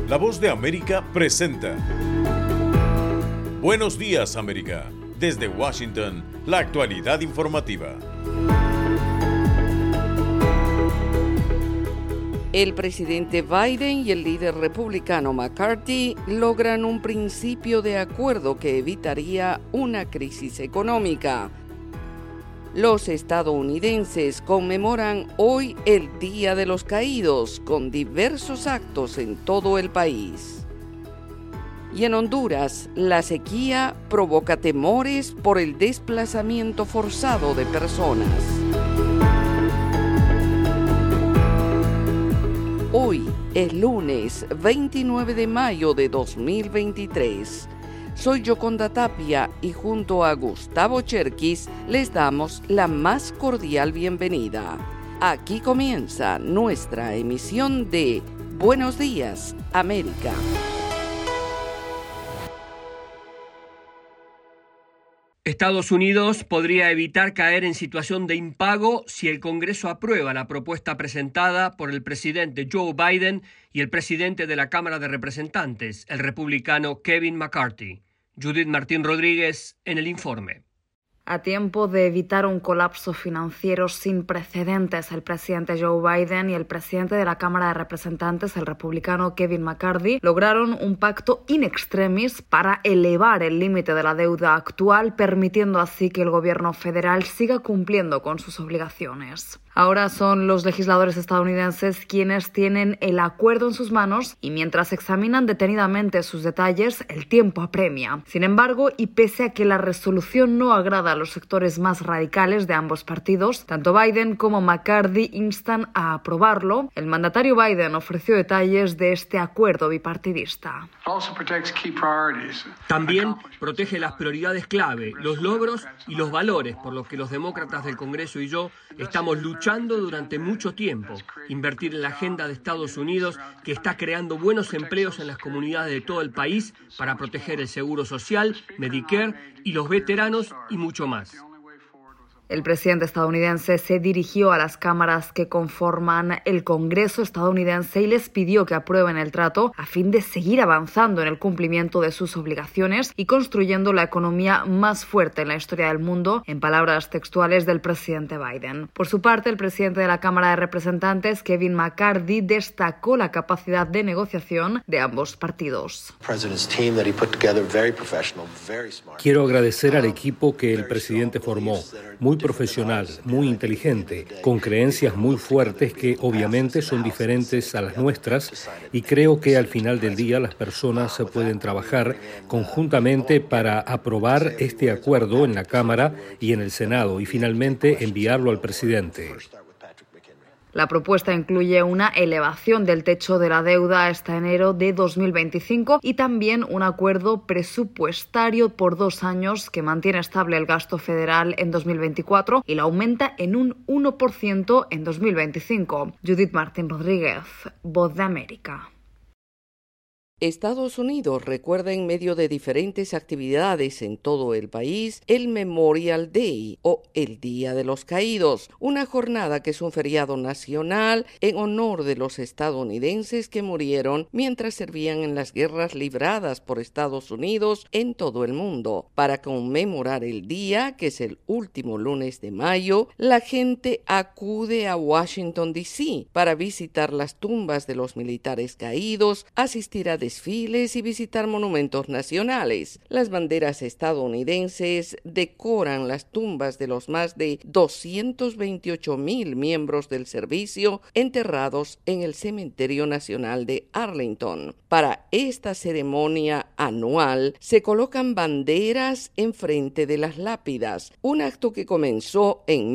La Voz de América presenta Buenos Días, América. Desde Washington, la actualidad informativa. El presidente Biden y el líder republicano McCarthy logran un principio de acuerdo que evitaría una crisis económica. Los estadounidenses conmemoran hoy el Día de los Caídos con diversos actos en todo el país. Y en Honduras, la sequía provoca temores por el desplazamiento forzado de personas. Hoy es lunes 29 de mayo de 2023. Soy Yoconda Tapia y junto a Gustavo Cherkis les damos la más cordial bienvenida. Aquí comienza nuestra emisión de Buenos Días, América. Estados Unidos podría evitar caer en situación de impago si el Congreso aprueba la propuesta presentada por el presidente Joe Biden y el presidente de la Cámara de Representantes, el republicano Kevin McCarthy. Judith Martín Rodríguez en el informe. A tiempo de evitar un colapso financiero sin precedentes, el presidente Joe Biden y el presidente de la Cámara de Representantes, el republicano Kevin McCarthy, lograron un pacto in extremis para elevar el límite de la deuda actual, permitiendo así que el gobierno federal siga cumpliendo con sus obligaciones. Ahora son los legisladores estadounidenses quienes tienen el acuerdo en sus manos y mientras examinan detenidamente sus detalles, el tiempo apremia. Sin embargo, y pese a que la resolución no agrada a los sectores más radicales de ambos partidos, tanto Biden como McCarthy instan a aprobarlo. El mandatario Biden ofreció detalles de este acuerdo bipartidista. También protege las prioridades clave, los logros y los valores por los que los demócratas del Congreso y yo estamos luchando durante mucho tiempo. Invertir en la agenda de Estados Unidos que está creando buenos empleos en las comunidades de todo el país para proteger el seguro social, Medicare y los veteranos y mucho más. El presidente estadounidense se dirigió a las cámaras que conforman el Congreso estadounidense y les pidió que aprueben el trato a fin de seguir avanzando en el cumplimiento de sus obligaciones y construyendo la economía más fuerte en la historia del mundo, en palabras textuales del presidente Biden. Por su parte, el presidente de la Cámara de Representantes, Kevin McCarthy, destacó la capacidad de negociación de ambos partidos. Quiero agradecer al equipo que el presidente formó, muy profesional, muy inteligente, con creencias muy fuertes que obviamente son diferentes a las nuestras y creo que al final del día las personas pueden trabajar conjuntamente para aprobar este acuerdo en la Cámara y en el Senado y finalmente enviarlo al presidente. La propuesta incluye una elevación del techo de la deuda hasta enero de 2025 y también un acuerdo presupuestario por 2 años que mantiene estable el gasto federal en 2024 y lo aumenta en un 1% en 2025. Judith Martín Rodríguez, Voz de América. Estados Unidos recuerda en medio de diferentes actividades en todo el país el Memorial Day o el Día de los Caídos, una jornada que es un feriado nacional en honor de los estadounidenses que murieron mientras servían en las guerras libradas por Estados Unidos en todo el mundo. Para conmemorar el día, que es el último lunes de mayo, la gente acude a Washington, D.C. para visitar las tumbas de los militares caídos, asistir a desfiles y visitar monumentos nacionales. Las banderas estadounidenses decoran las tumbas de los más de 228,000 miembros del servicio enterrados en el Cementerio Nacional de Arlington. Para esta ceremonia anual se colocan banderas enfrente de las lápidas, un acto que comenzó en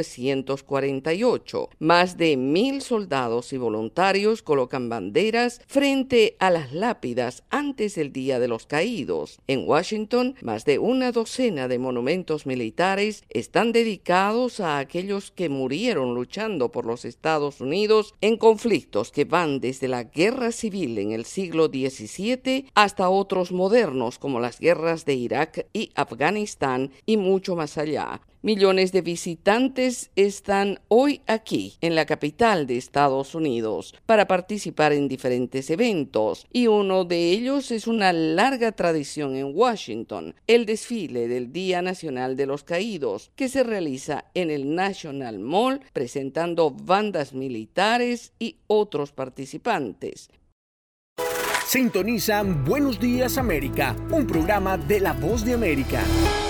1948. Más de 1,000 soldados y voluntarios colocan banderas frente a las lápidas antes del Día de los Caídos. En Washington, más de una docena de monumentos militares están dedicados a aquellos que murieron luchando por los Estados Unidos en conflictos que van desde la guerra civil en el siglo XVII hasta otros modernos como las guerras de Irak y Afganistán y mucho más allá. Millones de visitantes están hoy aquí, en la capital de Estados Unidos, para participar en diferentes eventos, y uno de ellos es una larga tradición en Washington, el desfile del Día Nacional de los Caídos, que se realiza en el National Mall, presentando bandas militares y otros participantes. Sintonizan Buenos Días América, un programa de La Voz de América.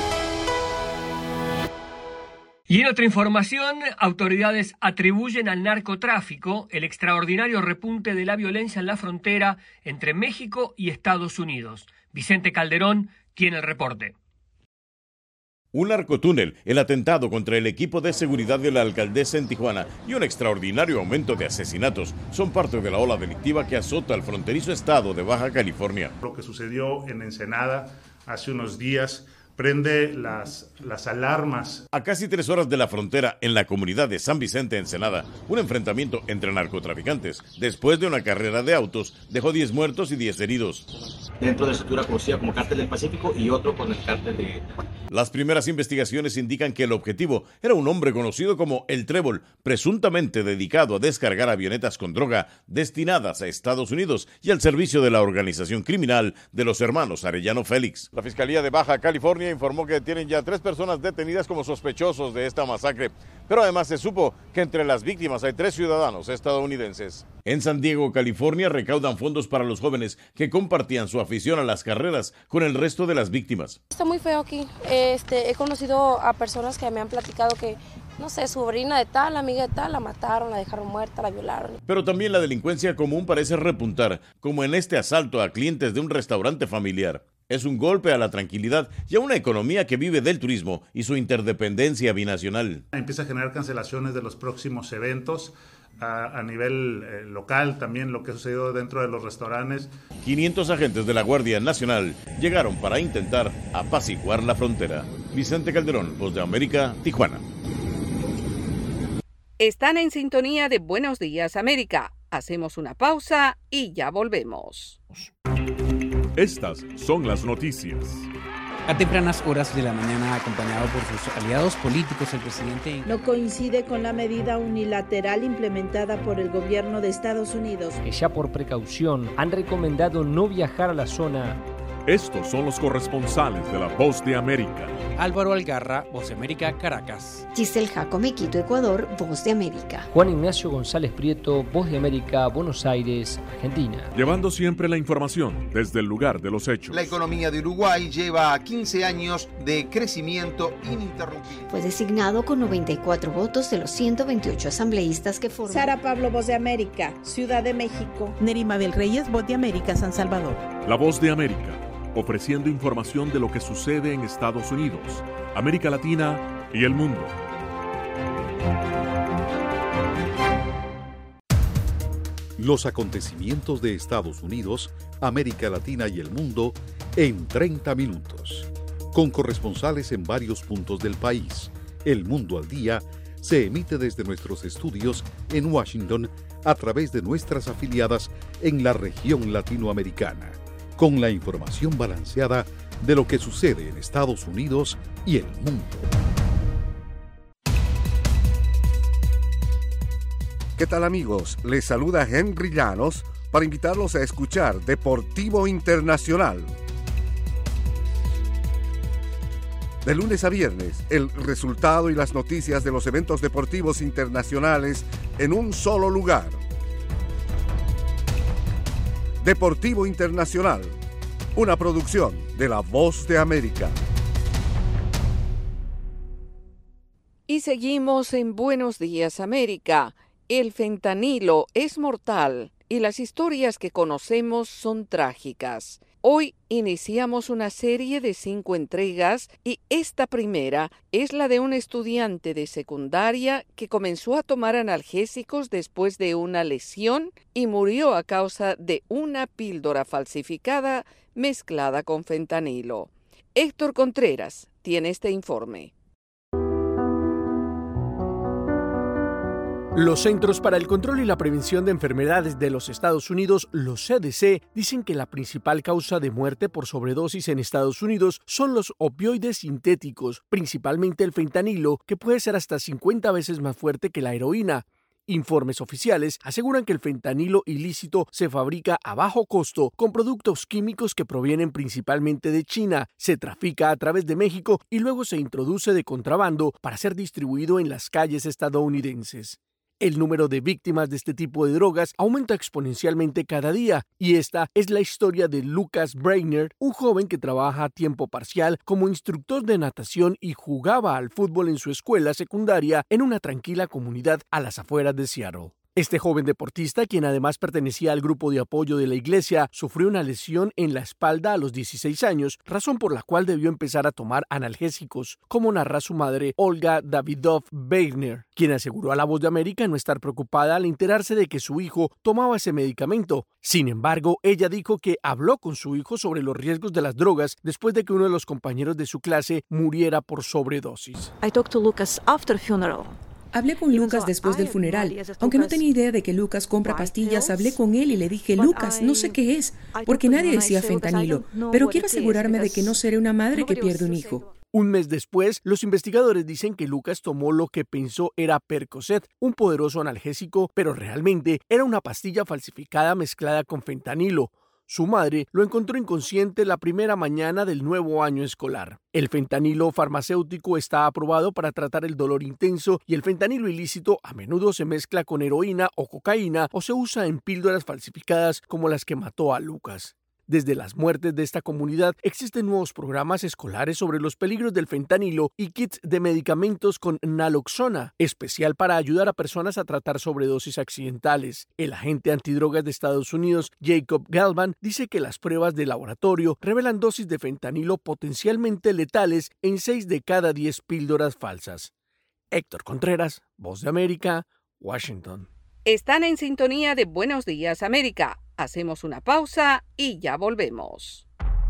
Y en otra información, autoridades atribuyen al narcotráfico el extraordinario repunte de la violencia en la frontera entre México y Estados Unidos. Vicente Calderón tiene el reporte. Un narcotúnel, el atentado contra el equipo de seguridad de la alcaldesa en Tijuana y un extraordinario aumento de asesinatos son parte de la ola delictiva que azota al fronterizo estado de Baja California. Lo que sucedió en Ensenada hace unos días prende las alarmas. A casi 3 horas de la frontera, en la comunidad de San Vicente, Ensenada, un enfrentamiento entre narcotraficantes, después de una carrera de autos, dejó 10 muertos y 10 heridos. Dentro de la estructura conocida como Cártel del Pacífico y otro con el Cártel de... Las primeras investigaciones indican que el objetivo era un hombre conocido como El Trébol, presuntamente dedicado a descargar avionetas con droga destinadas a Estados Unidos y al servicio de la organización criminal de los hermanos Arellano Félix. La Fiscalía de Baja California informó que tienen ya 3 personas detenidas como sospechosos de esta masacre, pero además se supo que entre las víctimas hay 3 ciudadanos estadounidenses. En San Diego, California, recaudan fondos para los jóvenes que compartían su afición a las carreras con el resto de las víctimas. Está muy feo aquí. He conocido a personas que me han platicado que, no sé, su sobrina de tal, amiga de tal, la mataron, la dejaron muerta, la violaron. Pero también la delincuencia común parece repuntar, como en este asalto a clientes de un restaurante familiar. Es un golpe a la tranquilidad y a una economía que vive del turismo y su interdependencia binacional. Empieza a generar cancelaciones de los próximos eventos. A nivel local, también lo que ha sucedido dentro de los restaurantes. 500 agentes de la Guardia Nacional llegaron para intentar apaciguar la frontera. Vicente Calderón, Voz de América, Tijuana. Están en sintonía de Buenos Días América. Hacemos una pausa y ya volvemos. Estas son las noticias. A tempranas horas de la mañana, acompañado por sus aliados políticos, el presidente no coincide con la medida unilateral implementada por el gobierno de Estados Unidos. Que ya por precaución han recomendado no viajar a la zona. Estos son los corresponsales de La Voz de América. Álvaro Algarra, Voz de América, Caracas. Giselle Jacome, Quito, Ecuador, Voz de América. Juan Ignacio González Prieto, Voz de América, Buenos Aires, Argentina. Llevando siempre la información desde el lugar de los hechos. La economía de Uruguay lleva 15 años de crecimiento ininterrumpido. Fue designado con 94 votos de los 128 asambleístas que forman. Sara Pablo, Voz de América, Ciudad de México. Nerima Bel Reyes, Voz de América, San Salvador. La Voz de América, ofreciendo información de lo que sucede en Estados Unidos, América Latina y el mundo. Los acontecimientos de Estados Unidos, América Latina y el mundo en 30 minutos. Con corresponsales en varios puntos del país. El Mundo al Día se emite desde nuestros estudios en Washington a través de nuestras afiliadas en la región latinoamericana, con la información balanceada de lo que sucede en Estados Unidos y el mundo. ¿Qué tal, amigos? Les saluda Henry Llanos para invitarlos a escuchar Deportivo Internacional. De lunes a viernes, el resultado y las noticias de los eventos deportivos internacionales en un solo lugar. Deportivo Internacional, una producción de La Voz de América. Y seguimos en Buenos Días América. El fentanilo es mortal y las historias que conocemos son trágicas. Hoy iniciamos una serie de 5 entregas y esta primera es la de un estudiante de secundaria que comenzó a tomar analgésicos después de una lesión y murió a causa de una píldora falsificada mezclada con fentanilo. Héctor Contreras tiene este informe. Los Centros para el Control y la Prevención de Enfermedades de los Estados Unidos, los CDC, dicen que la principal causa de muerte por sobredosis en Estados Unidos son los opioides sintéticos, principalmente el fentanilo, que puede ser hasta 50 veces más fuerte que la heroína. Informes oficiales aseguran que el fentanilo ilícito se fabrica a bajo costo con productos químicos que provienen principalmente de China, se trafica a través de México y luego se introduce de contrabando para ser distribuido en las calles estadounidenses. El número de víctimas de este tipo de drogas aumenta exponencialmente cada día, y esta es la historia de Lucas Brainer, un joven que trabaja a tiempo parcial como instructor de natación y jugaba al fútbol en su escuela secundaria en una tranquila comunidad a las afueras de Seattle. Este joven deportista, quien además pertenecía al grupo de apoyo de la iglesia, sufrió una lesión en la espalda a los 16 años, razón por la cual debió empezar a tomar analgésicos, como narra su madre, Olga Davidov-Brainer, quien aseguró a La Voz de América no estar preocupada al enterarse de que su hijo tomaba ese medicamento. Sin embargo, ella dijo que habló con su hijo sobre los riesgos de las drogas después de que uno de los compañeros de su clase muriera por sobredosis. I talked to Lucas after funeral. Hablé con Lucas después del funeral. Aunque no tenía idea de que Lucas compra pastillas, hablé con él y le dije, Lucas, no sé qué es, porque nadie decía fentanilo, pero quiero asegurarme de que no seré una madre que pierde un hijo. Un mes después, los investigadores dicen que Lucas tomó lo que pensó era Percocet, un poderoso analgésico, pero realmente era una pastilla falsificada mezclada con fentanilo. Su madre lo encontró inconsciente la primera mañana del nuevo año escolar. El fentanilo farmacéutico está aprobado para tratar el dolor intenso y el fentanilo ilícito a menudo se mezcla con heroína o cocaína o se usa en píldoras falsificadas como las que mató a Lucas. Desde las muertes de esta comunidad existen nuevos programas escolares sobre los peligros del fentanilo y kits de medicamentos con naloxona, especial para ayudar a personas a tratar sobredosis accidentales. El agente antidrogas de Estados Unidos, Jacob Galvan, dice que las pruebas de laboratorio revelan dosis de fentanilo potencialmente letales en 6 de cada 10 píldoras falsas. Héctor Contreras, Voz de América, Washington. Están en sintonía de Buenos Días América. Hacemos una pausa y ya volvemos.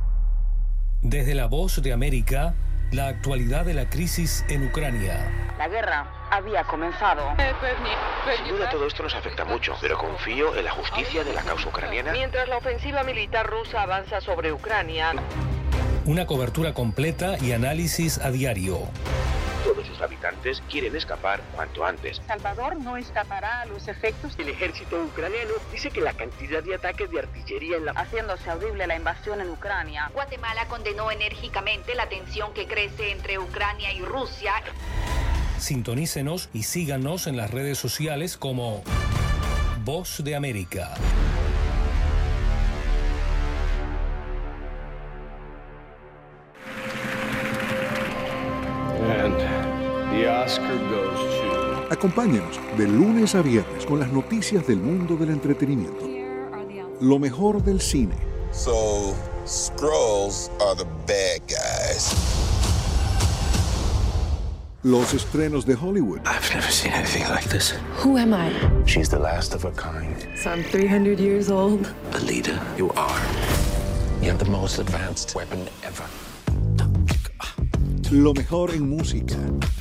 Desde La Voz de América, la actualidad de la crisis en Ucrania. La guerra había comenzado. Sin duda todo esto nos afecta mucho, pero confío en la justicia de la causa ucraniana. Mientras la ofensiva militar rusa avanza sobre Ucrania. Una cobertura completa y análisis a diario. Todos sus habitantes quieren escapar cuanto antes. Salvador no escapará a los efectos. El ejército ucraniano dice que la cantidad de ataques de artillería en la... haciéndose audible la invasión en Ucrania. Guatemala condenó enérgicamente la tensión que crece entre Ucrania y Rusia. Sintonícenos y síganos en las redes sociales como Voz de América. Acompáñenos de lunes a viernes con las noticias del mundo del entretenimiento. Lo mejor del cine. So, Skrulls are the bad guys. Los estrenos de Hollywood. I've never seen anything like this. Who am I? She's the last of her kind. So I'm 300 years old. Alita, you are. You have the most advanced weapon ever. Lo mejor en música.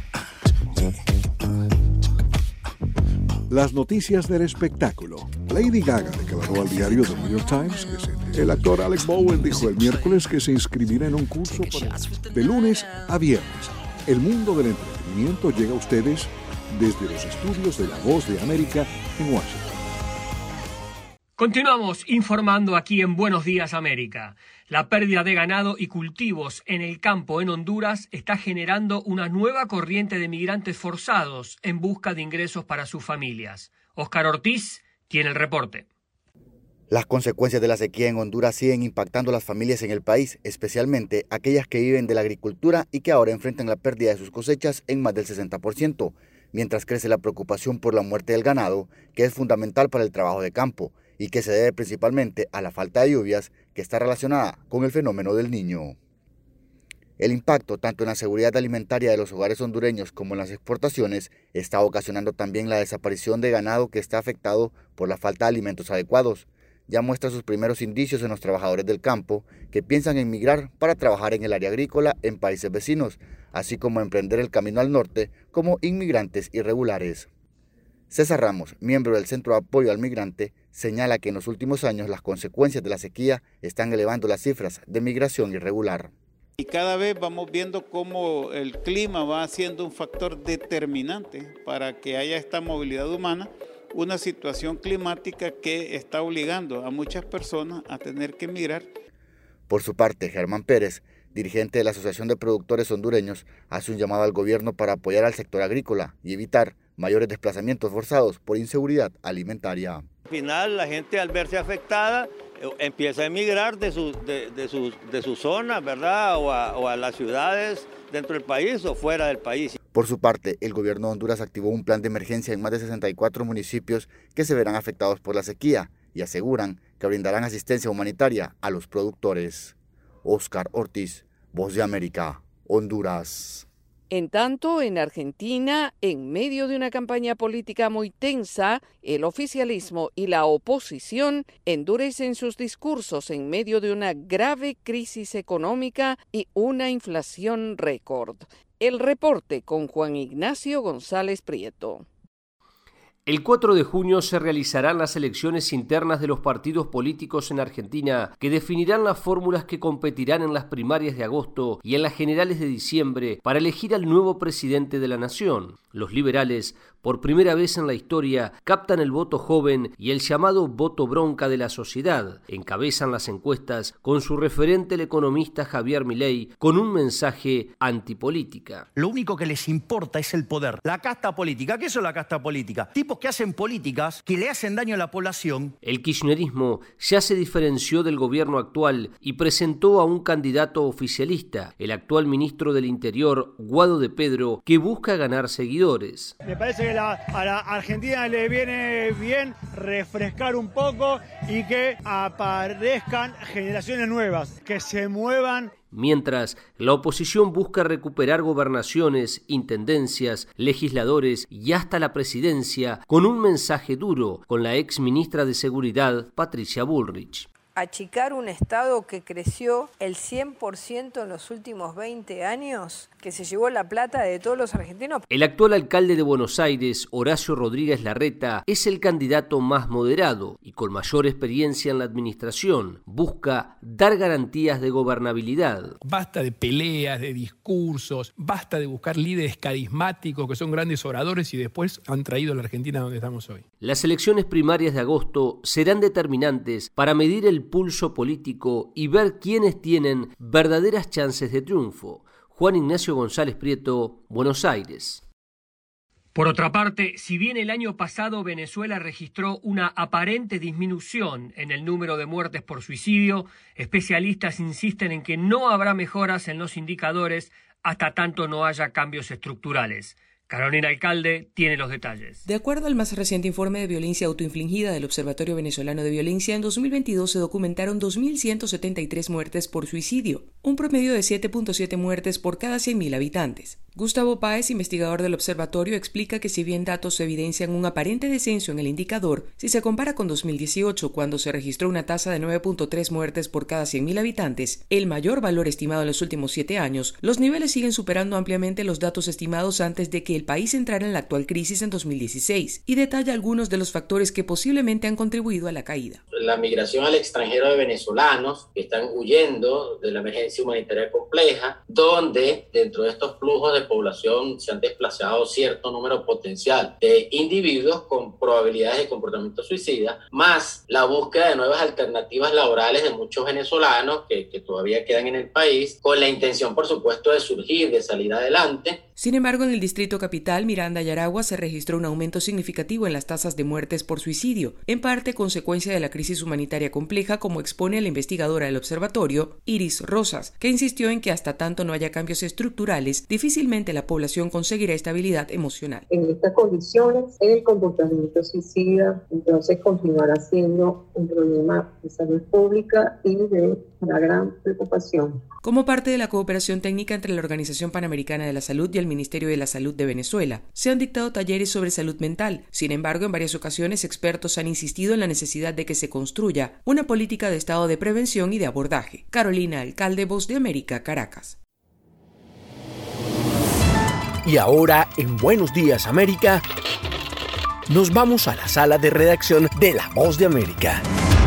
Las noticias del espectáculo. Lady Gaga declaró al diario The New York Times que el actor Alec Bowen dijo el miércoles que se inscribirá en un curso de lunes a viernes. El mundo del entretenimiento llega a ustedes desde los estudios de La Voz de América en Washington. Continuamos informando aquí en Buenos Días América. La pérdida de ganado y cultivos en el campo en Honduras está generando una nueva corriente de migrantes forzados en busca de ingresos para sus familias. Óscar Ortiz tiene el reporte. Las consecuencias de la sequía en Honduras siguen impactando a las familias en el país, especialmente aquellas que viven de la agricultura y que ahora enfrentan la pérdida de sus cosechas en más del 60%, mientras crece la preocupación por la muerte del ganado, que es fundamental para el trabajo de campo y que se debe principalmente a la falta de lluvias que está relacionada con el fenómeno del Niño. El impacto tanto en la seguridad alimentaria de los hogares hondureños como en las exportaciones está ocasionando también la desaparición de ganado que está afectado por la falta de alimentos adecuados. Ya muestra sus primeros indicios en los trabajadores del campo que piensan en migrar para trabajar en el área agrícola en países vecinos, así como emprender el camino al norte como inmigrantes irregulares. César Ramos, miembro del Centro de Apoyo al Migrante, señala que en los últimos años las consecuencias de la sequía están elevando las cifras de migración irregular. Y cada vez vamos viendo cómo el clima va siendo un factor determinante para que haya esta movilidad humana, una situación climática que está obligando a muchas personas a tener que emigrar. Por su parte, Germán Pérez, dirigente de la Asociación de Productores Hondureños, hace un llamado al gobierno para apoyar al sector agrícola y evitar mayores desplazamientos forzados por inseguridad alimentaria. Al final, la gente al verse afectada empieza a emigrar de sus zonas, ¿verdad? O a las ciudades dentro del país o fuera del país. Por su parte, el gobierno de Honduras activó un plan de emergencia en más de 64 municipios que se verán afectados por la sequía y aseguran que brindarán asistencia humanitaria a los productores. Óscar Ortiz, Voz de América, Honduras. En tanto, en Argentina, en medio de una campaña política muy tensa, el oficialismo y la oposición endurecen sus discursos en medio de una grave crisis económica y una inflación récord. El reporte con Juan Ignacio González Prieto. El 4 de junio se realizarán las elecciones internas de los partidos políticos en Argentina, que definirán las fórmulas que competirán en las primarias de agosto y en las generales de diciembre para elegir al nuevo presidente de la nación. Los liberales, por primera vez en la historia, captan el voto joven y el llamado voto bronca de la sociedad. Encabezan las encuestas con su referente, el economista Javier Milei, con un mensaje antipolítica. Lo único que les importa es el poder. La casta política. ¿Qué es la casta política? Tipos que hacen políticas que le hacen daño a la población. El kirchnerismo ya se diferenció del gobierno actual y presentó a un candidato oficialista, el actual ministro del Interior, Guado de Pedro, que busca ganar seguidores. Me parece que a la Argentina le viene bien refrescar un poco y que aparezcan generaciones nuevas, que se muevan. Mientras, la oposición busca recuperar gobernaciones, intendencias, legisladores y hasta la presidencia con un mensaje duro con la ex ministra de Seguridad, Patricia Bullrich. Achicar un Estado que creció el 100% en los últimos 20 años, que se llevó la plata de todos los argentinos. El actual alcalde de Buenos Aires, Horacio Rodríguez Larreta, es el candidato más moderado y con mayor experiencia en la administración. Busca dar garantías de gobernabilidad. Basta de peleas, de discursos, basta de buscar líderes carismáticos que son grandes oradores y después han traído a la Argentina donde estamos hoy. Las elecciones primarias de agosto serán determinantes para medir el pulso político y ver quiénes tienen verdaderas chances de triunfo. Juan Ignacio González Prieto, Buenos Aires. Por otra parte, si bien el año pasado Venezuela registró una aparente disminución en el número de muertes por suicidio, especialistas insisten en que no habrá mejoras en los indicadores hasta tanto no haya cambios estructurales. Carolina Alcalde tiene los detalles. De acuerdo al más reciente informe de violencia autoinfligida del Observatorio Venezolano de Violencia, en 2022 se documentaron 2.173 muertes por suicidio, un promedio de 7.7 muertes por cada 100.000 habitantes. Gustavo Páez, investigador del observatorio, explica que si bien datos evidencian un aparente descenso en el indicador, si se compara con 2018, cuando se registró una tasa de 9.3 muertes por cada 100.000 habitantes, el mayor valor estimado en los últimos 7 años, los niveles siguen superando ampliamente los datos estimados antes de que el país entrara en la actual crisis en 2016, y detalla algunos de los factores que posiblemente han contribuido a la caída. La migración al extranjero de venezolanos que están huyendo de la emergencia humanitaria compleja, donde dentro de estos flujos de población se han desplazado cierto número potencial de individuos con probabilidades de comportamiento suicida, más la búsqueda de nuevas alternativas laborales de muchos venezolanos que todavía quedan en el país, con la intención, por supuesto, de surgir, de salir adelante. Sin embargo, en el distrito capital, Miranda y Aragua, se registró un aumento significativo en las tasas de muertes por suicidio, en parte consecuencia de la crisis humanitaria compleja, como expone la investigadora del observatorio, Iris Rosas, que insistió en que hasta tanto no haya cambios estructurales, difícilmente la población conseguirá estabilidad emocional. En estas condiciones, el comportamiento suicida entonces continuará siendo un problema de salud pública y de una gran preocupación. Como parte de la cooperación técnica entre la Organización Panamericana de la Salud y el Ministerio de la Salud de Venezuela, se han dictado talleres sobre salud mental. Sin embargo, en varias ocasiones expertos han insistido en la necesidad de que se construya una política de estado de prevención y de abordaje. Carolina Alcalde, Voz de América, Caracas. Y ahora, en Buenos Días América, nos vamos a la sala de redacción de La Voz de América.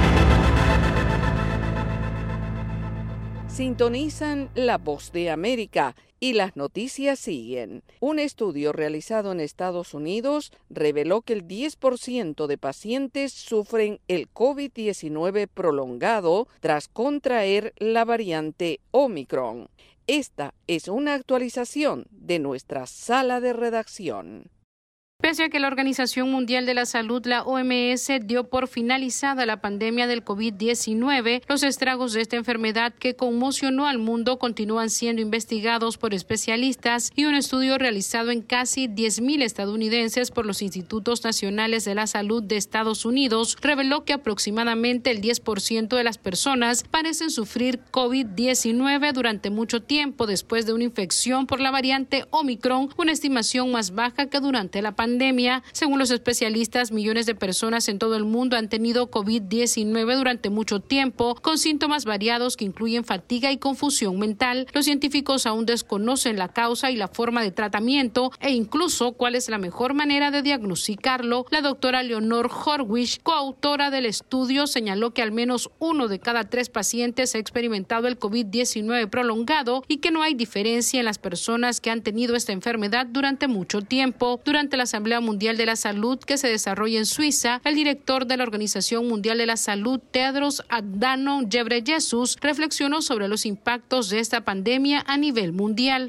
Sintonizan La Voz de América y las noticias siguen. Un estudio realizado en Estados Unidos reveló que el 10% de pacientes sufren el COVID-19 prolongado tras contraer la variante Omicron. Esta es una actualización de nuestra sala de redacción. Pese a que la Organización Mundial de la Salud, la OMS, dio por finalizada la pandemia del COVID-19, los estragos de esta enfermedad que conmocionó al mundo continúan siendo investigados por especialistas y un estudio realizado en casi 10,000 estadounidenses por los Institutos Nacionales de la Salud de Estados Unidos reveló que aproximadamente el 10% de las personas parecen sufrir COVID-19 durante mucho tiempo después de una infección por la variante Omicron, una estimación más baja que durante la pandemia. Según los especialistas, millones de personas en todo el mundo han tenido COVID-19 durante mucho tiempo, con síntomas variados que incluyen fatiga y confusión mental. Los científicos aún desconocen la causa y la forma de tratamiento e incluso cuál es la mejor manera de diagnosticarlo. La doctora Leonor Horwich, coautora del estudio, señaló que al menos 1 de cada 3 pacientes ha experimentado el COVID-19 prolongado y que no hay diferencia en las personas que han tenido esta enfermedad durante mucho tiempo. Durante la Asamblea Mundial de la Salud que se desarrolla en Suiza, el director de la Organización Mundial de la Salud, Tedros Adhanom Ghebreyesus, reflexionó sobre los impactos de esta pandemia a nivel mundial.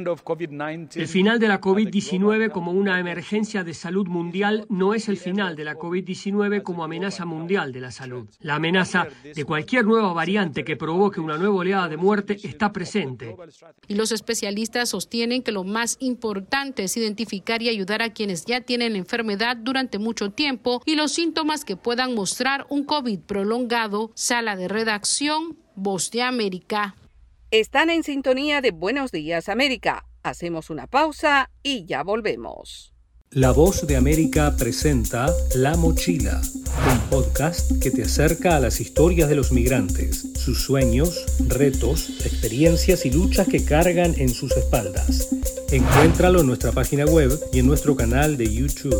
El final de la COVID-19 como una emergencia de salud mundial no es el final de la COVID-19 como amenaza mundial de la salud. La amenaza de cualquier nueva variante que provoque una nueva oleada de muerte está presente. Y los especialistas sostienen que lo más importante es identificar y ayudar a quienes ya tienen la enfermedad durante mucho tiempo y los síntomas que puedan mostrar un COVID prolongado. Sala de redacción, Voz de América. Están en sintonía de Buenos Días América. Hacemos una pausa y ya volvemos. La Voz de América presenta La Mochila, un podcast que te acerca a las historias de los migrantes, sus sueños, retos, experiencias y luchas que cargan en sus espaldas. Encuéntralo en nuestra página web y en nuestro canal de YouTube.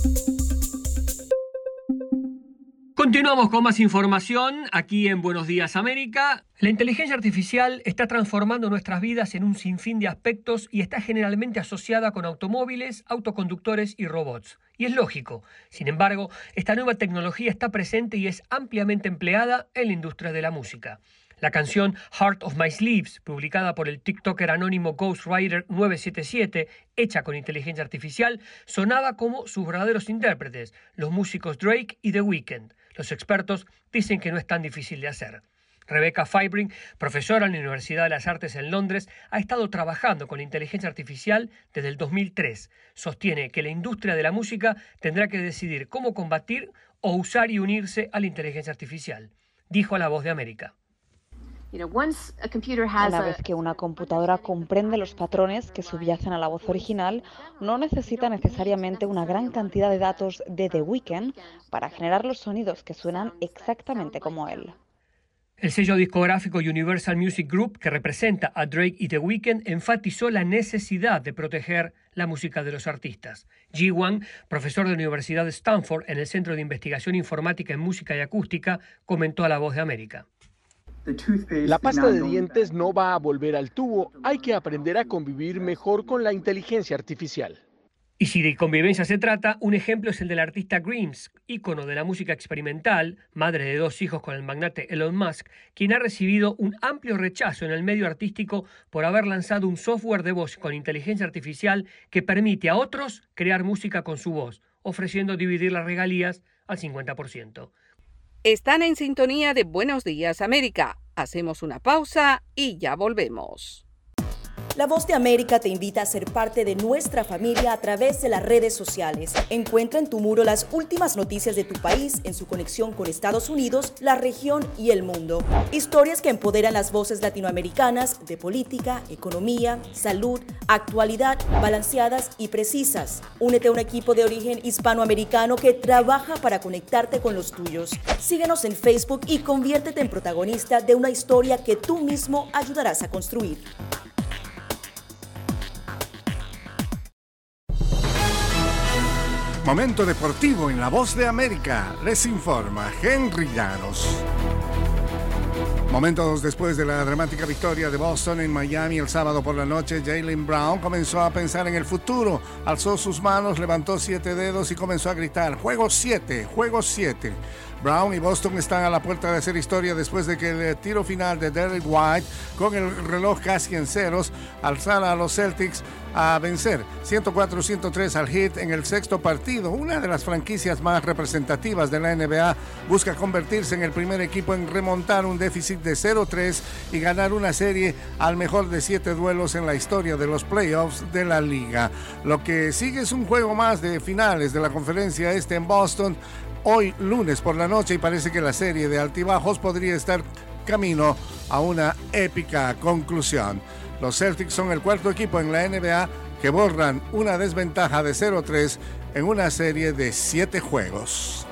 Continuamos con más información aquí en Buenos Días América. La inteligencia artificial está transformando nuestras vidas en un sinfín de aspectos y está generalmente asociada con automóviles, autoconductores y robots. Y es lógico. Sin embargo, esta nueva tecnología está presente y es ampliamente empleada en la industria de la música. La canción Heart of My Sleeves, publicada por el TikToker anónimo Ghostwriter 977, hecha con inteligencia artificial, sonaba como sus verdaderos intérpretes, los músicos Drake y The Weeknd. Los expertos dicen que no es tan difícil de hacer. Rebecca Fibring, profesora en la Universidad de las Artes en Londres, ha estado trabajando con la inteligencia artificial desde el 2003. Sostiene que la industria de la música tendrá que decidir cómo combatir o usar y unirse a la inteligencia artificial. Dijo a La Voz de América. Una vez que una computadora comprende los patrones que subyacen a la voz original, no necesita necesariamente una gran cantidad de datos de The Weeknd para generar los sonidos que suenan exactamente como él. El sello discográfico Universal Music Group, que representa a Drake y The Weeknd, enfatizó la necesidad de proteger la música de los artistas. Ji Wang, profesor de la Universidad de Stanford en el Centro de Investigación Informática en Música y Acústica, comentó a La Voz de América. La pasta de dientes no va a volver al tubo. Hay que aprender a convivir mejor con la inteligencia artificial. Y si de convivencia se trata, un ejemplo es el del artista Grimes, ícono de la música experimental, madre de 2 hijos con el magnate Elon Musk, quien ha recibido un amplio rechazo en el medio artístico por haber lanzado un software de voz con inteligencia artificial que permite a otros crear música con su voz, ofreciendo dividir las regalías al 50%. Están en sintonía de Buenos Días América. Hacemos una pausa y ya volvemos. La Voz de América te invita a ser parte de nuestra familia a través de las redes sociales. Encuentra en tu muro las últimas noticias de tu país en su conexión con Estados Unidos, la región y el mundo. Historias que empoderan las voces latinoamericanas de política, economía, salud, actualidad, balanceadas y precisas. Únete a un equipo de origen hispanoamericano que trabaja para conectarte con los tuyos. Síguenos en Facebook y conviértete en protagonista de una historia que tú mismo ayudarás a construir. Momento deportivo en La Voz de América. Les informa Henry Llanos. Momentos después de la dramática victoria de Boston en Miami el sábado por la noche, Jaylen Brown comenzó a pensar en el futuro. Alzó sus manos, levantó 7 dedos y comenzó a gritar: ¡Juego 7! ¡Juego 7! Brown y Boston están a la puerta de hacer historia después de que el tiro final de Derrick White, con el reloj casi en ceros, alzara a los Celtics a vencer 104-103 al Heat en el sexto partido. Una de las franquicias más representativas de la NBA busca convertirse en el primer equipo en remontar un déficit de 0-3 y ganar una serie al mejor de 7 duelos en la historia de los playoffs de la liga. Lo que sigue es un juego más de finales de la conferencia este en Boston hoy lunes por la noche, y parece que la serie de altibajos podría estar camino a una épica conclusión. Los Celtics son el cuarto equipo en la NBA que borran una desventaja de 0-3 en una serie de 7 juegos.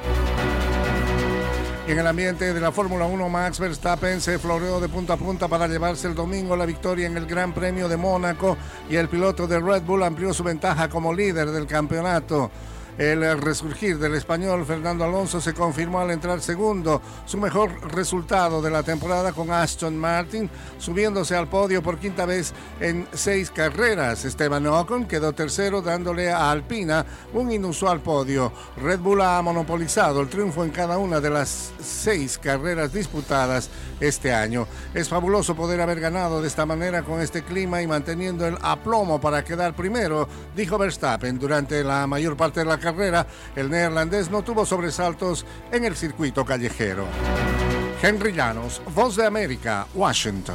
En el ambiente de la Fórmula 1, Max Verstappen se floreó de punta a punta para llevarse el domingo la victoria en el Gran Premio de Mónaco, y el piloto de Red Bull amplió su ventaja como líder del campeonato. El resurgir del español Fernando Alonso se confirmó al entrar segundo, su mejor resultado de la temporada con Aston Martin, subiéndose al podio por quinta vez en 6 carreras. Esteban Ocon quedó tercero, dándole a Alpina un inusual podio. Red Bull ha monopolizado el triunfo en cada una de las 6 carreras disputadas este año. Es fabuloso poder haber ganado de esta manera con este clima y manteniendo el aplomo para quedar primero, dijo Verstappen. Durante la mayor parte de la carrera, el neerlandés no tuvo sobresaltos en el circuito callejero. Henry Llanos, Voz de América, Washington.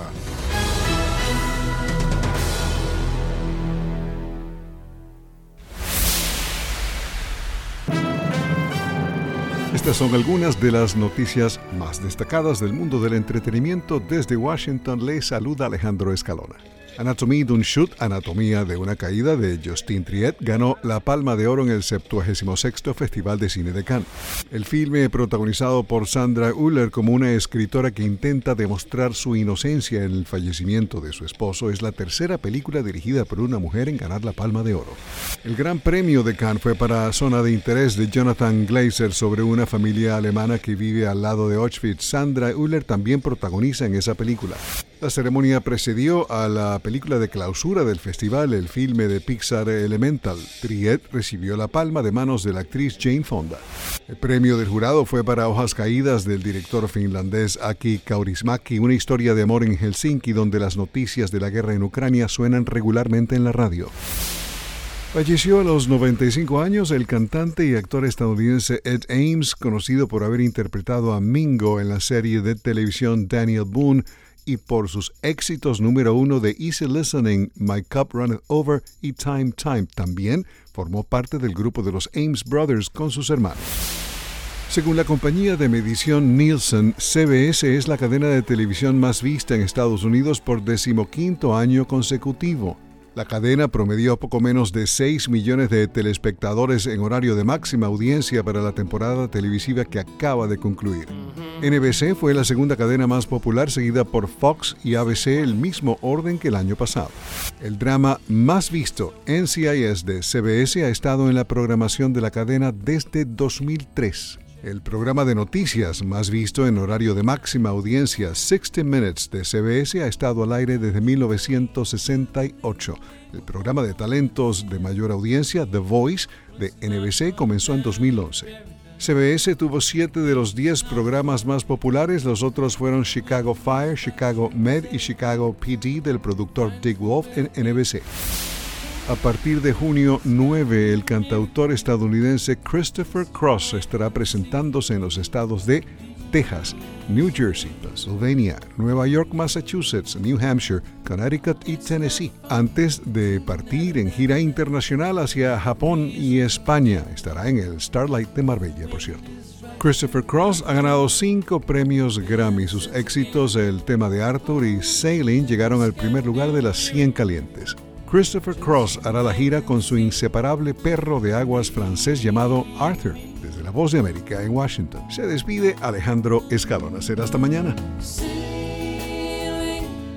Estas son algunas de las noticias más destacadas del mundo del entretenimiento. Desde Washington les saluda Alejandro Escalona. Anatomie d'une chute, Anatomía de una caída, de Justine Triet, ganó la Palma de Oro en el 76º Festival de Cine de Cannes. El filme, protagonizado por Sandra Hüller como una escritora que intenta demostrar su inocencia en el fallecimiento de su esposo, es la tercera película dirigida por una mujer en ganar la Palma de Oro. El Gran Premio de Cannes fue para Zona de Interés de Jonathan Glazer, sobre una familia alemana que vive al lado de Auschwitz. Sandra Hüller también protagoniza en esa película. La ceremonia precedió a la película de clausura del festival, el filme de Pixar Elemental. Triet recibió la palma de manos de la actriz Jane Fonda. El premio del jurado fue para Hojas Caídas, del director finlandés Aki Kaurismäki, una historia de amor en Helsinki donde las noticias de la guerra en Ucrania suenan regularmente en la radio. Falleció a los 95 años el cantante y actor estadounidense Ed Ames, conocido por haber interpretado a Mingo en la serie de televisión Daniel Boone y por sus éxitos número 1 de Easy Listening, My Cup Runneth Over y Time Time. También formó parte del grupo de los Ames Brothers con sus hermanos. Según la compañía de medición Nielsen, CBS es la cadena de televisión más vista en Estados Unidos por 15º año consecutivo. La cadena promedió poco menos de 6 millones de telespectadores en horario de máxima audiencia para la temporada televisiva que acaba de concluir. NBC fue la segunda cadena más popular, seguida por Fox y ABC, el mismo orden que el año pasado. El drama más visto, NCIS de CBS, ha estado en la programación de la cadena desde 2003. El programa de noticias más visto en horario de máxima audiencia, 60 Minutes de CBS, ha estado al aire desde 1968. El programa de talentos de mayor audiencia, The Voice, de NBC, comenzó en 2011. CBS tuvo 7 de los 10 programas más populares. Los otros fueron Chicago Fire, Chicago Med y Chicago PD del productor Dick Wolf en NBC. A partir de junio 9, el cantautor estadounidense Christopher Cross estará presentándose en los estados de Texas, New Jersey, Pennsylvania, Nueva York, Massachusetts, New Hampshire, Connecticut y Tennessee, antes de partir en gira internacional hacia Japón y España. Estará en el Starlight de Marbella, por cierto. Christopher Cross ha ganado 5 premios Grammy. Sus éxitos, el tema de Arthur y Sailing, llegaron al primer lugar de las 100 calientes. Christopher Cross hará la gira con su inseparable perro de aguas francés llamado Arthur. Desde La Voz de América en Washington, se despide Alejandro Escalona. Será hasta mañana.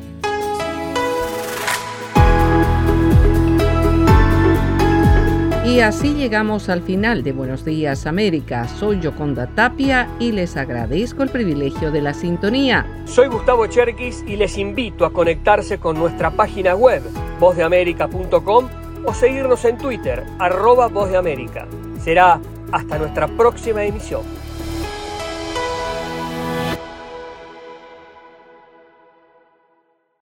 Y Y así llegamos al final de Buenos Días América. Soy Yoconda Tapia y les agradezco el privilegio de la sintonía. Soy Gustavo Cherkis y les invito a conectarse con nuestra página web, vozdeamerica.com, o seguirnos en Twitter, @vozdeamerica. Será hasta nuestra próxima emisión.